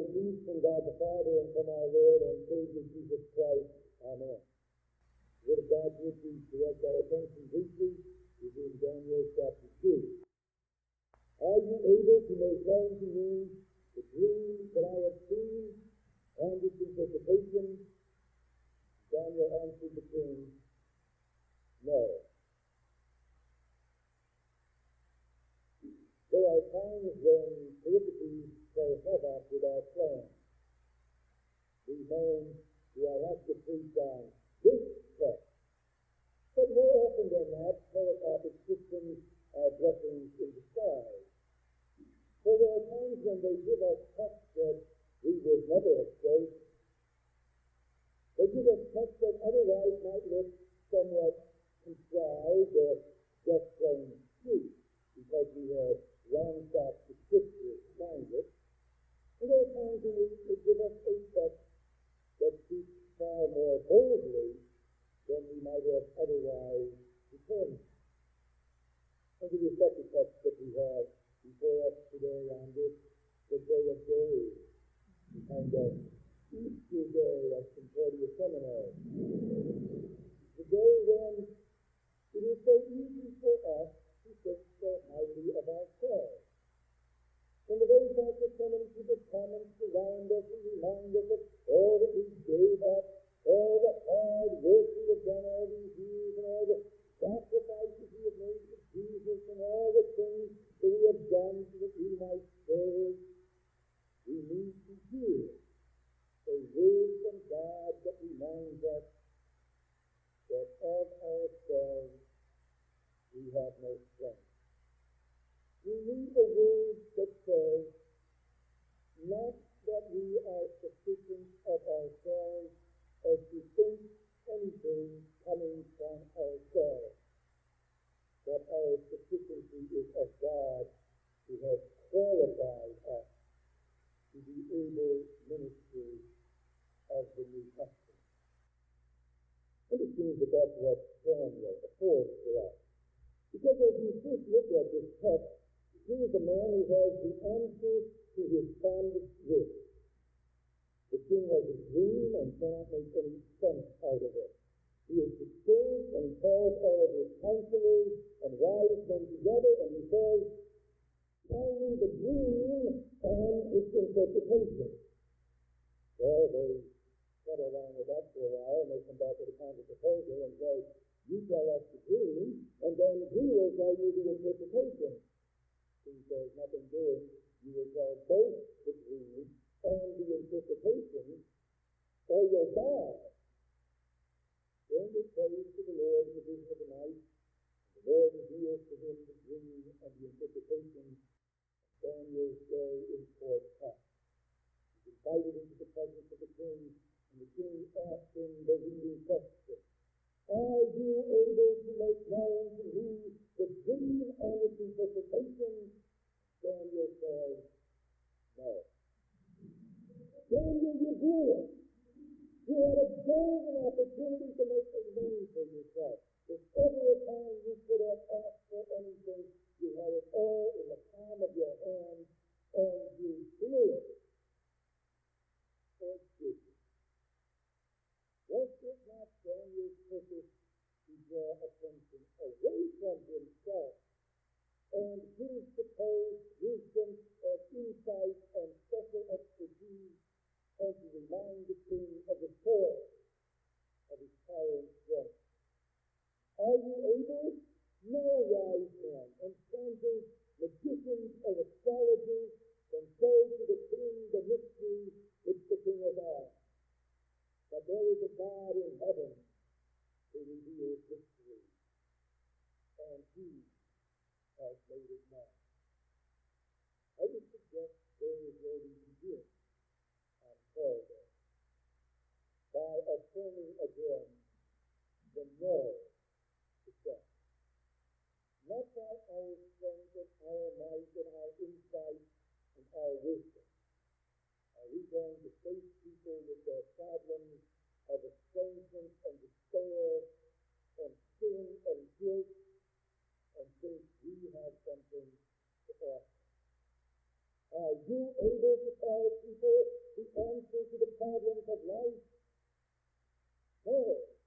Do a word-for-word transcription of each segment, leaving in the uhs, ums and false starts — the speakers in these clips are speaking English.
peace from God the Father and from our Lord and Savior Jesus Christ. Amen. The word of God would be direct our attention briefly is in Daniel chapter two. Are you able to make known to me the dream that I have seen and its interpretation? Daniel answered the king, no. There are times when Philippians play havoc with our plans. We moan, do I have to preach on this text? But more often than not, telescopic systems are blessings in disguise. So there are times when they give us texts that we would never have chosen. They give us texts that otherwise might look somewhat contrived or just plain sweet, because we have ransacked the scriptures to find it. And there are times when they give us a text that speaks far more boldly than we might have otherwise determined. And to reflect the text that we have before us today on this, the day of days, the kind of Easter day at Concordia Seminary. The day when it is so easy for us to think so highly of ourselves. When the very fact that so many people come and surround us and remind us of all that we gave up, all the hard work we have done all these years, and all the sacrifices we have made for Jesus, and all the things that we have done so that we might serve, we need to hear a word from God that reminds us that of ourselves we have no strength. We need a word that says, not that we are sufficient of ourselves as to think anything coming from ourselves, but our sufficiency is of God, who has qualified us to be able ministers of the New Testament. And it seems that that's what Daniel affords for us. Because as you first look at this text, here is a man who has the answer to his fondest wish. The king has a dream and cannot make any sense out of it. He is disturbed and he calls all of his counselors and wise men together and he says, tell me the dream and its interpretation. Well, they settle around with that for a while and they come back with a counter proposal and say, you tell us the dream and then we will tell you the interpretation. He says, nothing doing. You will tell both the dream and the interpretation, or you'll die. Then he prays to the Lord in the vision of the night. The Lord reveals to him the dream and the interpretation. Daniel's day in court passed. He's invited into the presence of the king, and the king asked him the leading question. Are you able to make known to me the dream and its interpretation? Daniel says, no. Daniel, you blew it. You had a golden opportunity to make a name for yourself. If ever a time you could have asked for anything, you had it all in the palm of your hand, and you blew it. Or did you? Was it not Daniel's purpose to draw attention away from himself and his supposed wisdom and insight and special expertise, and to remind the king of the source of his power and strength? Are you able? No wise men, enchanters, magicians, or astrologers can show to the king the mysteries which the king has asked. But there is a God in heaven who reveals mysteries, and he has made it known. I would suggest there is where we begin on prayer day, by affirming again the no to self. Not by our strength and our might and our insight and our wisdom are we going to face people with their problems of estrangement and despair and sin and guilt and think we have something to offer. Are you able to tell people the answer to the problems of life? No.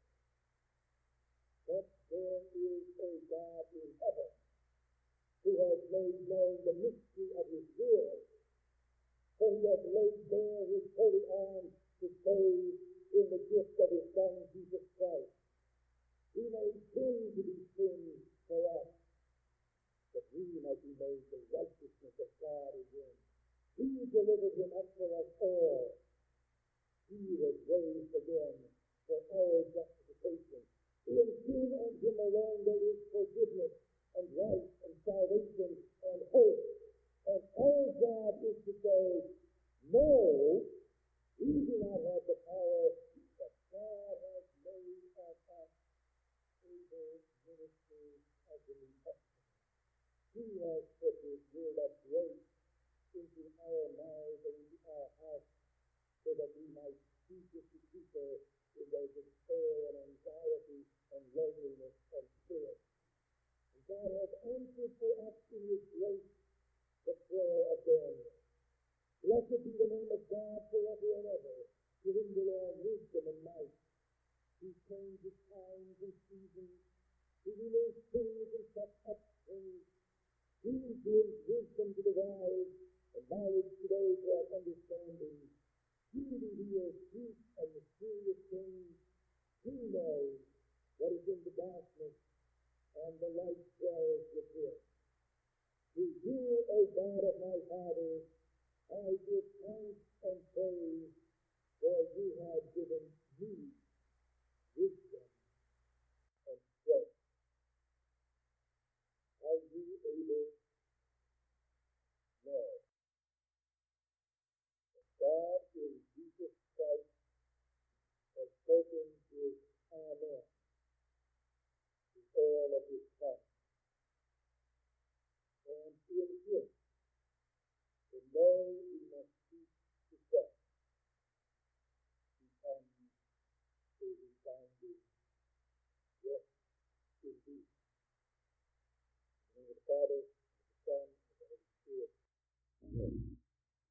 But there is a God in heaven who has made known the mystery of his will. For he has laid bare his holy arm to save in the gift of his Son, Jesus Christ. He made him to be sin for us, that we might be made the righteousness of God in him. He delivered him up for us all. He was raised again for our justification. In him and him alone there is forgiveness and life and salvation and hope. And our job is to say, no, we do not have the power, but God has made of us able ministers of the New Testament. He has put his word of grace into our mouths and into our hearts so that we might speak it to people in their despair and anxiety and loneliness and spirit. And God has answered for us in his grace the prayer of Daniel. Blessed be the name of God forever and ever, to whom belong wisdom and might. He changes times and seasons. He removes things and sets up things. He gives wisdom to the wise and knowledge to those who have understanding. He reveals deep and mysterious things. He knows what is in the darkness, and the light dwells with him. To you, O God of my fathers, I give thanks and praise, for you have given me wisdom and strength. Are you able? No. God in Jesus Christ has spoken his Amen, the oil of his tongue. And in him, the name we must speak to death becomes a resounding yes, indeed. In the name of the Father, and the Son, and the Holy Spirit. Amen.